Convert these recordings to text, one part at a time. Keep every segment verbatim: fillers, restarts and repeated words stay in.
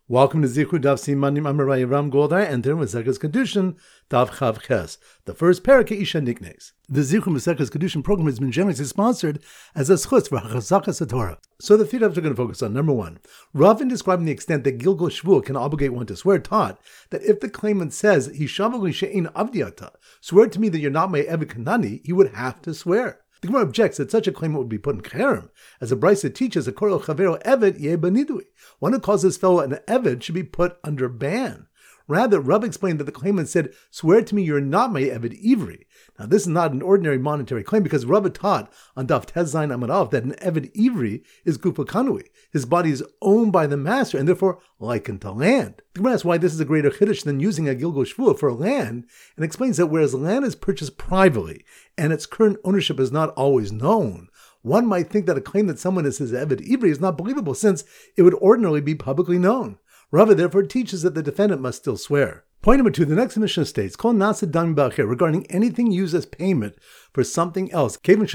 Welcome to Zichud Daf Simanim Amarai Ram Goldar, and then Maseches Kedushin Daf Chav Ches, the first parak Isha Niknes. The Zichud Maseches Kedushin program has been generously sponsored as a schutz for Chazakas Torah. So the three Dafs are going to focus on number one. Rav, in describing the extent that Gilgal Shvuah can obligate one to swear, taught that if the claimant says Hishavali She'ein Avdiata, swear to me that you're not my Eved Kanani, he would have to swear. The Gemara objects that such a claimant would be put in cherem, as the Brisa teaches, a korel chavero eved yeh banidui. One who calls his fellow an eved should be put under ban. Rather, Rav explained that the claimant said, "Swear to me you're not my eved ivri." Now, this is not an ordinary monetary claim because Rav taught on Daf Tes Zayin Amud Aleph that an eved ivri is gufa kanui. His body is owned by the master and therefore likened to land. The Gemara asks why this is a greater chiddush than using a Gilgal Shvuah for land, and explains that whereas land is purchased privately and its current ownership is not always known, one might think that a claim that someone is his eved ivri is not believable since it would ordinarily be publicly known. Rava therefore teaches that the defendant must still swear. Point number two, the next Mishnah states, Kol nasa dam b'acher, regarding anything used as payment for something else. Once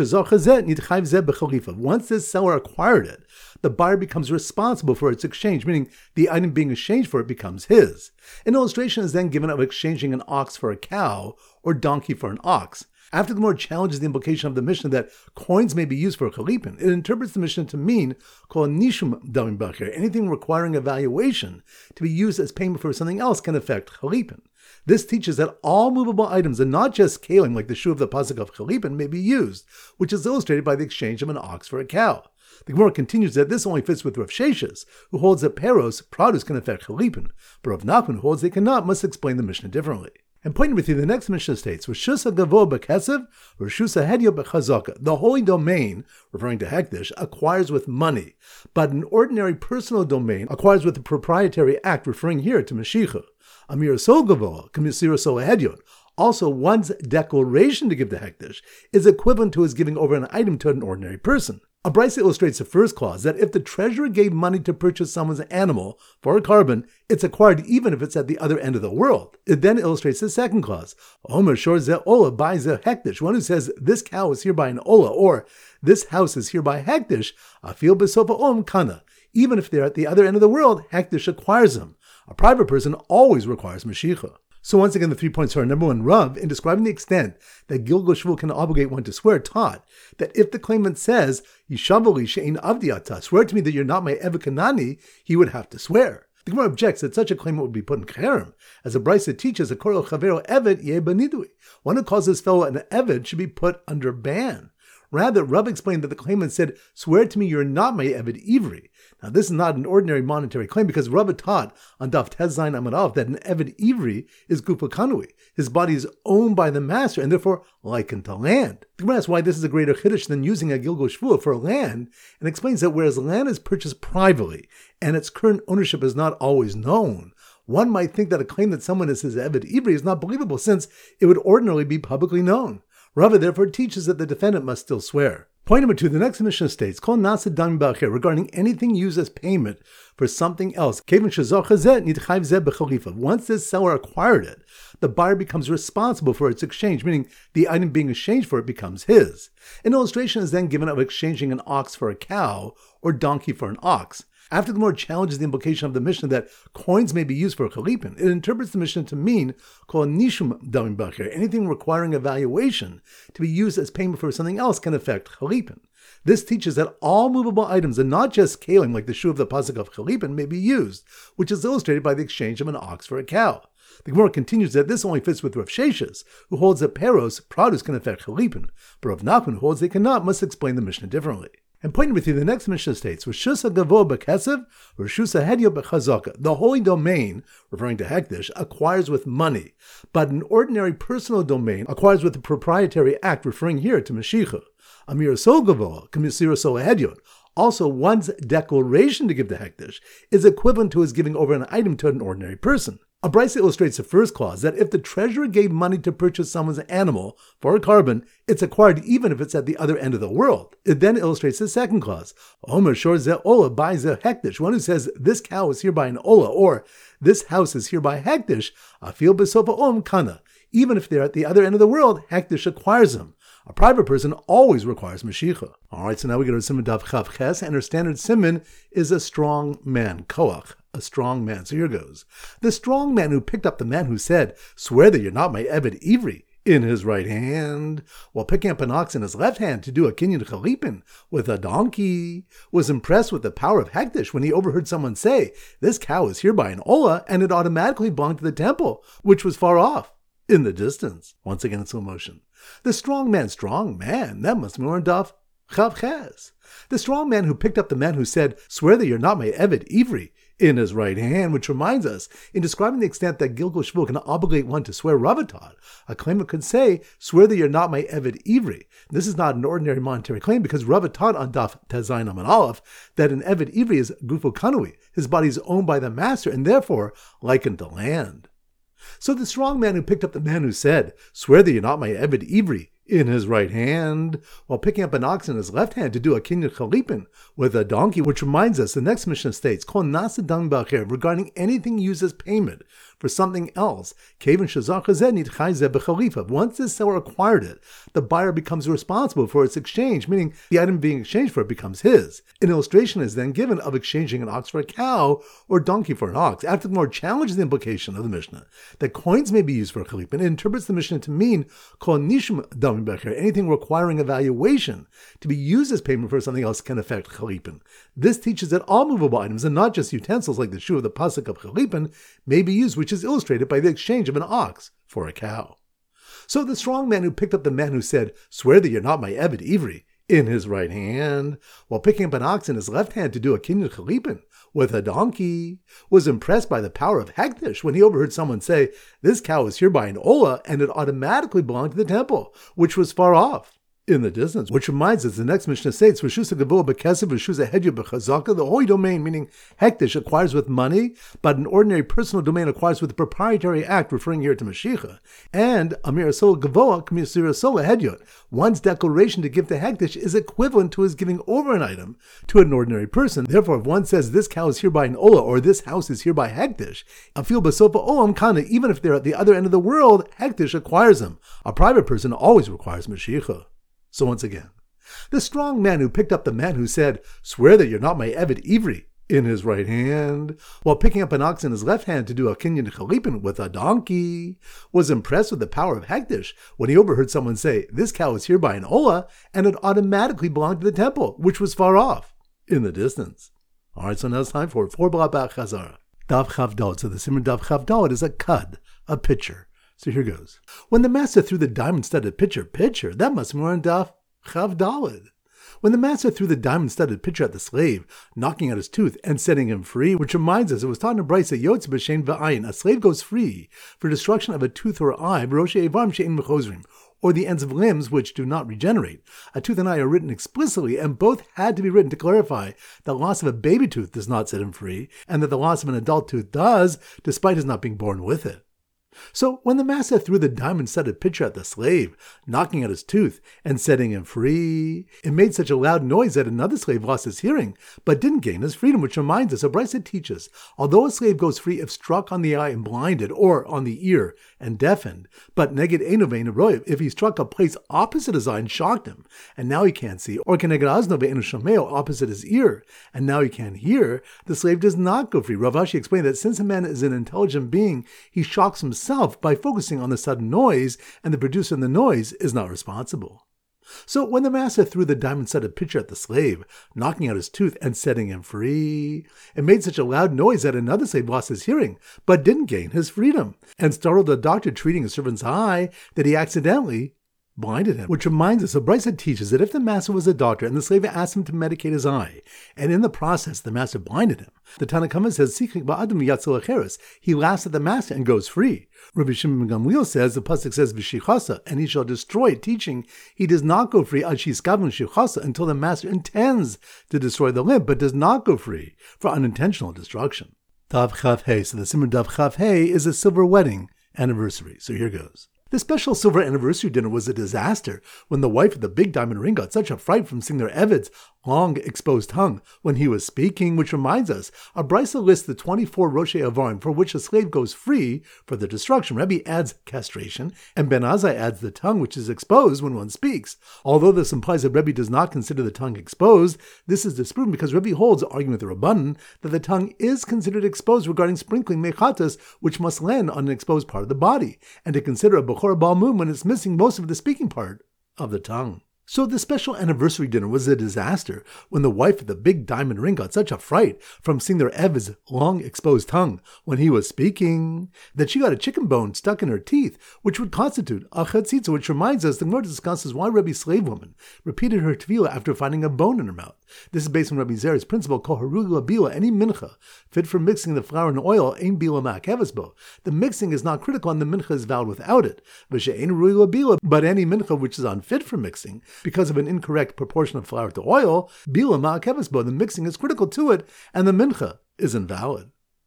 this seller acquired it, the buyer becomes responsible for its exchange, meaning the item being exchanged for it becomes his. An illustration is then given of exchanging an ox for a cow or donkey for an ox. After the Gemara challenges the implication of the Mishnah that coins may be used for a chalipin, it interprets the Mishnah to mean called nishum damim b'acher. Anything requiring a valuation to be used as payment for something else can affect chalipin. This teaches that all movable items, and not just kalim like the shoe of the pasuk of chalipin, may be used, which is illustrated by the exchange of an ox for a cow. The Gemara continues that this only fits with Rav Sheshes, who holds that peros, produce, can affect chalipin, but Rav Nachman, who holds they cannot, must explain the Mishnah differently. And point number three, the next Mishnah states, Rishusa gavo b'kesev, Rishusa hedyo b'chazaka. The holy domain, referring to Hekdesh, acquires with money, but an ordinary personal domain acquires with the proprietary act, referring here to Mashiach. Amir so gavo, k'misira so hedyon. Also, one's declaration to give the Hekdesh is equivalent to his giving over an item to an ordinary person. A Brisa illustrates the first clause, that if the treasurer gave money to purchase someone's animal for a carbon, it's acquired even if it's at the other end of the world. It then illustrates the second clause, Omer shor ze ola by ze hekdesh. One who says, this cow is hereby an ola, or this house is hereby hekdesh, afil besofa om kana. Even if they're at the other end of the world, hekdesh acquires them. A private person always requires mashicha. So once again, the three points are: number one, Rav, in describing the extent that Gilgal Shvuah can obligate one to swear, taught that if the claimant says, Yishavali she'ein avdiata, swear to me that you're not my Eved Kanani, he would have to swear. The Gemara objects that such a claimant would be put in cherem, as the Brisa teaches, a korel chavero eved yeh banidui. One who calls his fellow an eved should be put under ban. Rather, Rav explained that the claimant said, swear to me you're not my eved ivri. Now, this is not an ordinary monetary claim because Rav taught on Daf Tes Zayin Amud Aleph that an eved ivri is gufa kanui. His body is owned by the master and therefore likened to land. The Gemara asks why this is a greater chiddush than using a Gilgal Shvuah for land, and explains that whereas land is purchased privately and its current ownership is not always known, one might think that a claim that someone is his eved ivri is not believable since it would ordinarily be publicly known. Rava therefore teaches that the defendant must still swear. Point number two, the next Mishnah states, Kol nasa dam b'acher, regarding anything used as payment for something else. Once this seller acquired it, the buyer becomes responsible for its exchange, meaning the item being exchanged for it becomes his. An illustration is then given of exchanging an ox for a cow or donkey for an ox. After the Gemara challenges the implication of the Mishnah that coins may be used for a chalipin, it interprets the Mishnah to mean called nishum damim b'acher. Anything requiring a valuation to be used as payment for something else can affect chalipin. This teaches that all movable items, and not just kalim like the shoe of the pasuk of chalipin, may be used, which is illustrated by the exchange of an ox for a cow. The Gemara continues that this only fits with Rav Sheshes, who holds that peros, produce, can affect chalipin, but Rav Nachman, who holds they cannot, must explain the Mishnah differently. And point number three, the next Mishnah states, Rishusa gavo b'kesev, Rishusa hedyo b'chazaka. The holy domain, referring to Hekdesh, acquires with money, but an ordinary personal domain acquires with the proprietary act, referring here to Mashiach. Amir so gavo, k'misira so hedyon. Also, one's declaration to give the Hekdesh is equivalent to his giving over an item to an ordinary person. A Brisa illustrates the first clause, that if the treasurer gave money to purchase someone's animal for a carbon, it's acquired even if it's at the other end of the world. It then illustrates the second clause, Omer shor ze ola by ze hekdesh. One who says, this cow is hereby an ola, or this house is hereby hekdesh, afil besofa om kana. Even if they're at the other end of the world, hekdesh acquires them. A private person always requires Mashicha. All right, so now we go to Siman Daf Chav Ches, and our standard Siman is a strong man, Koach, a strong man. So here goes. The strong man who picked up the man who said, "Swear that you're not my Eved Ivri," in his right hand, while picking up an ox in his left hand to do a kinyan chalipin with a donkey, was impressed with the power of Hekdesh when he overheard someone say, "This cow is hereby an Ola," and it automatically belonged to the temple, which was far off, in the distance. Once again in slow motion. The strong man, strong man, that must be more in Daf Chav Ches. The strong man who picked up the man who said, "Swear that you're not my Eved Ivri," in his right hand, which reminds us, in describing the extent that Gilgul Shvul can obligate one to swear Ravatad, a claimant could say, "Swear that you're not my Eved Ivri." This is not an ordinary monetary claim because Ravatad on Daf Tezayin Amud Aleph, that an Eved Ivri is Gufo Kanui, his body is owned by the master and therefore likened to land. So the strong man who picked up the man who said, "Swear that you're not my Eved Ivri," in his right hand, while picking up an ox in his left hand to do a kinyan chalipin with a donkey, which reminds us, the next Mishnah states, Kol nasa dam b'acher, regarding anything used as payment for something else. Once the seller acquired it, the buyer becomes responsible for its exchange, meaning the item being exchanged for it becomes his. An illustration is then given of exchanging an ox for a cow or donkey for an ox. After the more challenges the implication of the Mishnah that coins may be used for a chalipin, it interprets the Mishnah to mean Kol nishum dam b'acher, anything requiring a valuation to be used as payment for something else can affect chalipin. This teaches that all movable items, and not just utensils like the shoe of the pasuk of chalipin, may be used, which is illustrated by the exchange of an ox for a cow. So the strong man who picked up the man who said, "Swear that you're not my Eved Ivri," in his right hand, while picking up an ox in his left hand to do a kinyan chalipin with a donkey, was impressed by the power of Hekdesh when he overheard someone say, "This cow is hereby an Ola," and it automatically belonged to the temple, which was far off, in the distance. Which reminds us, the next Mishnah states, "V'shusa gavua b'kesef, v'shusa hedya b'chazaka," the holy domain, meaning Hekdesh, acquires with money, but an ordinary personal domain acquires with a proprietary act, referring here to Mashiach. And Amir Asola gavoa, K'mir Asola hedyot. One's declaration to give to Hekdesh is equivalent to his giving over an item to an ordinary person. Therefore, if one says, "This cow is hereby an Ola," or "This house is hereby Hekdesh," afil basofa olam kana, even if they're at the other end of the world, Hekdesh acquires them. A private person always requires Mashiach. So once again, the strong man who picked up the man who said, "Swear that you're not my Eved Ivri," in his right hand, while picking up an ox in his left hand to do a kinyan chalipin with a donkey, was impressed with the power of Hekdesh when he overheard someone say, "This cow is hereby an Ola," and it automatically belonged to the temple, which was far off, in the distance. All right, so now it's time for four Blabach Chazara. Daf Chavdod. So the Siman Daf Chavdod is a cud, a pitcher. So here goes. When the master threw the diamond-studded pitcher, pitcher, that must be more in Daf Chavdalid. When the master threw the diamond-studded pitcher at the slave, knocking out his tooth and setting him free, which reminds us, it was taught in a brayso, Yotz b'shein v'ayin, a slave goes free for destruction of a tooth or eye, b'roshei evarim she'ein mechozrim, or the ends of limbs which do not regenerate. A tooth and eye are written explicitly, and both had to be written to clarify that loss of a baby tooth does not set him free, and that the loss of an adult tooth does, despite his not being born with it. So when the master threw the diamond-studded pitcher at the slave, knocking out his tooth and setting him free, it made such a loud noise that another slave lost his hearing, but didn't gain his freedom, which reminds us, a brayso teaches, although a slave goes free if struck on the eye and blinded, or on the ear and deafened, but neged eino ve'eino royev, if he struck a place opposite his eye and shocked him, and now he can't see, or keneged azno ve'eino shomeo, opposite his ear, and now he can't hear, the slave does not go free. Rav Ashi explained that since a man is an intelligent being, he shocks himself by focusing on the sudden noise, and the producer of the noise is not responsible. So when the master threw the diamond-studded pitcher at the slave, knocking out his tooth and setting him free, it made such a loud noise that another slave lost his hearing, but didn't gain his freedom, and startled the doctor treating his servant's eye that he accidentally blinded him. Which reminds us, a brayso teaches that if the master was a doctor and the slave asked him to medicate his eye, and in the process the master blinded him, the Tanna Kama says, he laughs at the master and goes free. Rabbi Shimon ben Gamliel says, the pasuk says, "V'shichasa," and he shall destroy it, teaching he does not go free ad shiskavon shichasa, until the master intends to destroy the limb, but does not go free for unintentional destruction. Dav Chav Hey. So the Siman Dav Chav Hey is a silver wedding anniversary. So here goes. The special silver anniversary dinner was a disaster when the wife of the big diamond ring got such a fright from seeing their Eveds long exposed tongue when he was speaking, which reminds us, a Brisa lists the twenty-four Roshei Avarim for which a slave goes free for the destruction. Rebbe adds castration, and Ben Azai adds the tongue, which is exposed when one speaks. Although this implies that Rebbe does not consider the tongue exposed, this is disproven because Rebbe holds, arguing with the Rabbanan, that the tongue is considered exposed regarding sprinkling mechatas, which must land on an exposed part of the body, and to consider a Bechor Balmum when it's missing most of the speaking part of the tongue. So the special anniversary dinner was a disaster when the wife of the big diamond ring got such a fright from seeing their Ev's long exposed tongue when he was speaking that she got a chicken bone stuck in her teeth, which would constitute a chatzitza, which reminds us the Gemara discusses why Rebbe's slave woman repeated her tefillah after finding a bone in her mouth. This is based on Rabbi Zer's principle, Kol harugla bila, any mincha fit for mixing the flour and oil, ein bila ma'akevesbo. The mixing is not critical and the mincha is valid without it. V'she'ein harugla bila, but any mincha which is unfit for mixing, because of an incorrect proportion of flour to oil, bila ma'akevesbo, the mixing is critical to it, and the mincha is invalid.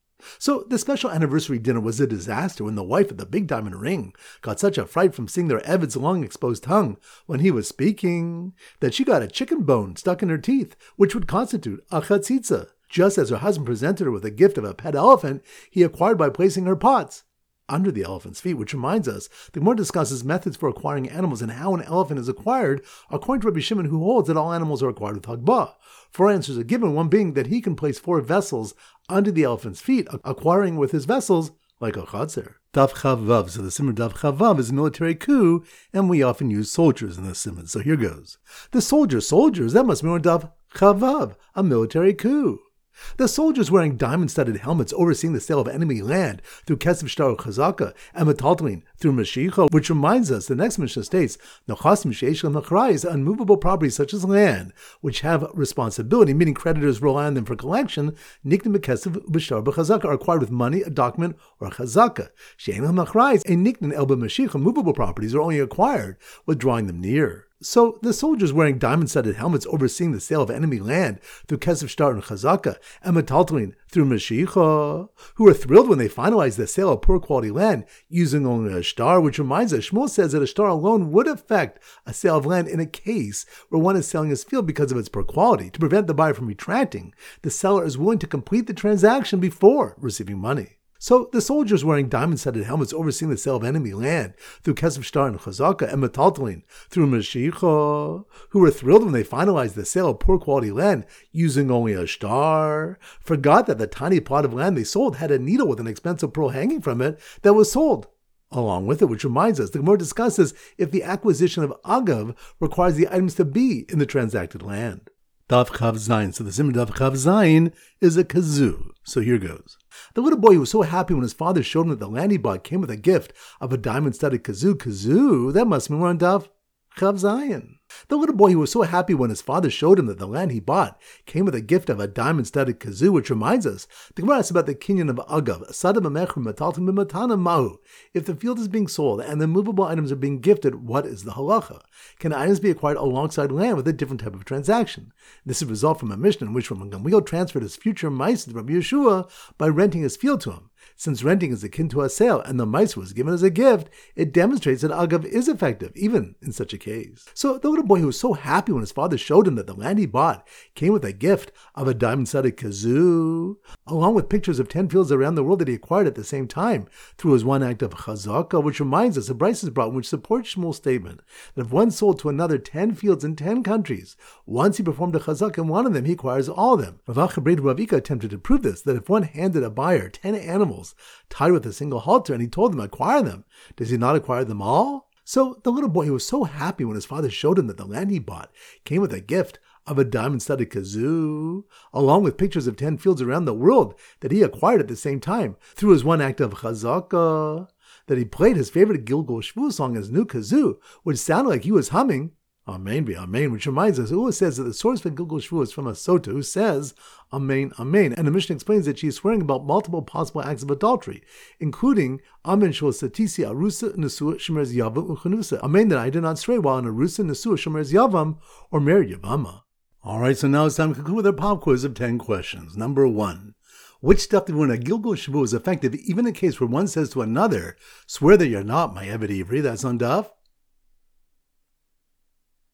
So the special anniversary dinner was a disaster when the wife of the big diamond ring got such a fright from seeing their Eved's long exposed tongue when he was speaking that she got a chicken bone stuck in her teeth, which would constitute a chatzitza, just as her husband presented her with a gift of a pet elephant he acquired by placing her pots under the elephant's feet, which reminds us, the Gemara discusses methods for acquiring animals and how an elephant is acquired, according to Rabbi Shimon, who holds that all animals are acquired with Hagbah. Four answers are given, one being that he can place four vessels under the elephant's feet, acquiring with his vessels like a chatzer. Daf Chavav, so the simon Daf Chavav is a military coup, and we often use soldiers in this simon. So here goes. The soldiers, soldiers, that must be on Daf Chavav, a military coup. The soldiers wearing diamond-studded helmets overseeing the sale of enemy land through Kesef Shtar Chazaka and Metaltalin through Mashiach, which reminds us, the next Mishnah states, Nechasim She'esh Lehem Nachrai is unmovable properties such as land, which have responsibility, meaning creditors rely on them for collection, Niknim Kesef B'Shtar B'Chazaka are acquired with money, a document, or a Chazaka. She'ein Lehem Nachrai and Niknim El B'Mashiach, movable properties are only acquired with drawing them near. So the soldiers wearing diamond-studded helmets overseeing the sale of enemy land through Kesef Shtar and Chazaka and Metaltalin through Mashiach, who were thrilled when they finalized the sale of poor quality land using only a shtar, which reminds us, Shmuel says that a shtar alone would affect a sale of land in a case where one is selling his field because of its poor quality. To prevent the buyer from retracting, the seller is willing to complete the transaction before receiving money. So the soldiers wearing diamond-studded helmets overseeing the sale of enemy land through Kesef Shtar and Chazaka and Metaltalin through Mashiach, who were thrilled when they finalized the sale of poor quality land using only a shtar, forgot that the tiny plot of land they sold had a needle with an expensive pearl hanging from it that was sold along with it, which reminds us, the Gemara discusses if the acquisition of Agav requires the items to be in the transacted land. Daf Chav Zayin. So the Simon Daf Chav Zayin is a kazoo. So here goes. The little boy who was so happy when his father showed him that the land he bought came with a gift of a diamond-studded kazoo. Kazoo? That must mean we're on Daf Chav Zayin. The little boy who was so happy when his father showed him that the land he bought came with a gift of a diamond-studded kazoo, which reminds us, the Gemara asks about the kinyan of Agav, Sada Mamechru Metaltim B'Matana Mahu. If the field is being sold and the movable items are being gifted, what is the halacha? Can items be acquired alongside land with a different type of transaction? This is a result from a Mishnah in which Rabban Gamliel transferred his future mice to Rabbi Yeshua by renting his field to him. Since renting is akin to a sale and the mice was given as a gift, it demonstrates that Agav is effective, even in such a case. So the little boy who was so happy when his father showed him that the land he bought came with a gift of a diamond-studded kazoo, along with pictures of ten fields around the world that he acquired at the same time through his one act of chazaka, which reminds us, a Bryce is brought which supports Shmuel's statement that if one sold to another ten fields in ten countries, once he performed a chazaka in one of them, he acquires all of them. Rav Acha Rav Ika attempted to prove this, that if one handed a buyer ten animals tied with a single halter and he told them acquire them, does he not acquire them all? So the little boy who was so happy when his father showed him that the land he bought came with a gift of a diamond-studded kazoo, along with pictures of ten fields around the world that he acquired at the same time through his one act of chazaka, that he played his favorite Gilgal Shvu song as new kazoo, which sounded like he was humming Amen be Amen, which reminds us, Ula says that the source for Gilgal Shvu is from a Sota who says Amen, Amen. And the Mishnah explains that she is swearing about multiple possible acts of adultery, including Amen shel satisi arusa nesua shemers yavam uchanusa. Amen that I did not stray while an arusa nesua shemers yavam or married yavama. All right, so now it's time to conclude with our pop quiz of ten questions. Number one. Which stuff did when a Gilgal Shvu is effective, even in a case where one says to another, swear that you're not my Eved Ivri? That's on Daf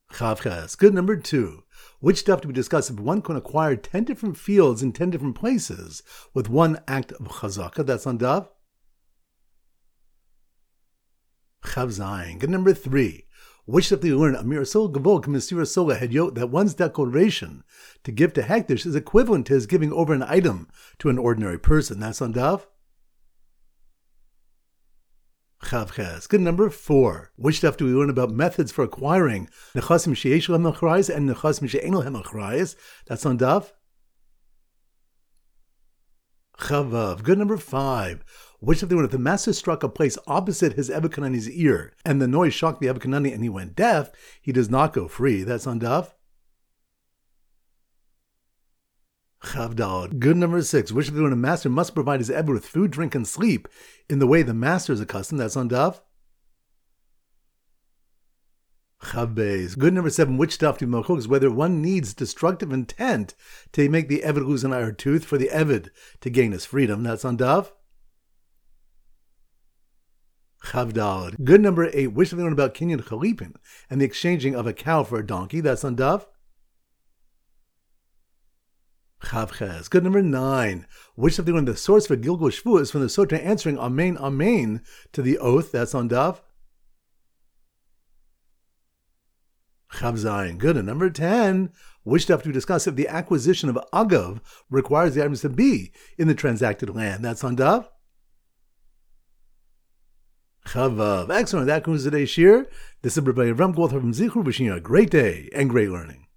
Chavches. Good number two. Which stuff do we discuss if one can acquire ten different fields in ten different places with one act of chazaka? That's on Dav. Chav Zayin. Good number three. Which stuff do we learn? Amir Sol Gavol Kamisira Sola Hedyot, that one's declaration to give to Hekdesh is equivalent to his giving over an item to an ordinary person. That's on Dav. Chavches. Good number four. Which stuff do we learn about methods for acquiring nechasim sheyesh lehem achrayos and nechasim she'ein lehem achrayos? That's on Dav. Chavav. Good number five. Which of the one, if the master struck a place opposite his Eved Kanani's ear, and the noise shocked the Eved Kanani and he went deaf, he does not go free. That's on Dav. Chavdal. Good number six. Which of the one, a master must provide his Eved with food, drink, and sleep in the way the master is accustomed. That's on Dav. Chavbeis. Good number seven. Which stuff do we malchok is whether one needs destructive intent to make the Eved lose an eye or tooth for the Eved to gain his freedom. That's on Dav. Chavdal. Good number eight. Which of the one about Kinyan Chalipin and the exchanging of a cow for a donkey? That's on Dav. Chavches. Good number nine. Which of the one the source for Gilgul Shvu is from the Sotra answering Amen, Amen to the oath? That's on Dav. Chav Zayin. Good. And number ten. Which stuff do we discuss if the acquisition of Agav requires the items to be in the transacted land? That's on Dav. Chavav. Excellent. That concludes today's shir. This is Rabbi Avram Goldhar from Zichur, wishing you a great day and great learning.